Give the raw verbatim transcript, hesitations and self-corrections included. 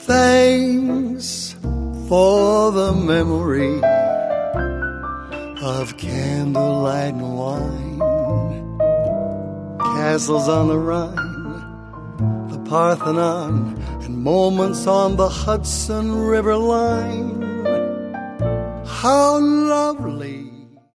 Thanks for the memory of candlelight and wine, castles on the Rhine, the Parthenon, and moments on the Hudson River line. How lovely